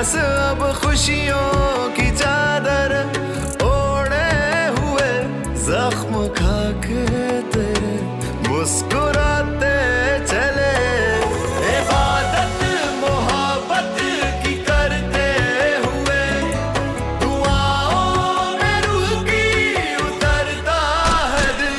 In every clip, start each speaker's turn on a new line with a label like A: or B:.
A: बस अब खुशियों की चादर ओढ़े हुए जख्म खा के तेरे मुस्कुराते चले। इबादत मोहब्बत की करते हुए दुआओं में रूह की उतरता है दिल।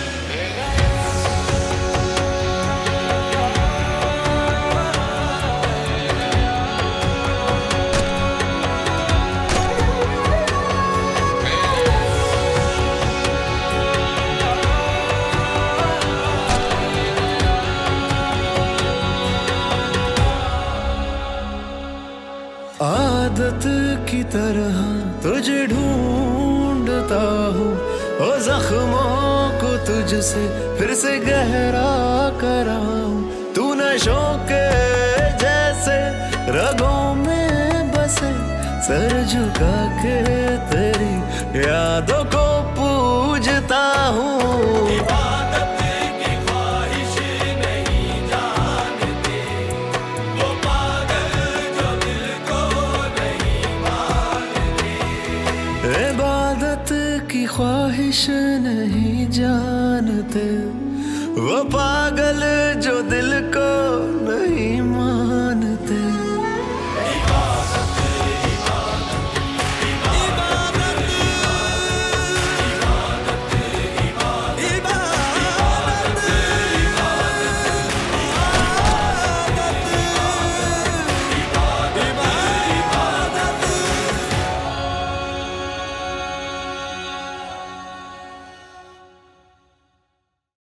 A: आदत की तरह तुझे ढूंढता हूँ, ओ जख्मों को तुझसे फिर से गहरा कराऊं। तू नशों के जैसे रगों में बसे, सर झुका के तेरी यादों को पूजता हूँ। इबादत की ख्वाहिश नहीं जानते वो पागल जो दिल को नहीं मानते।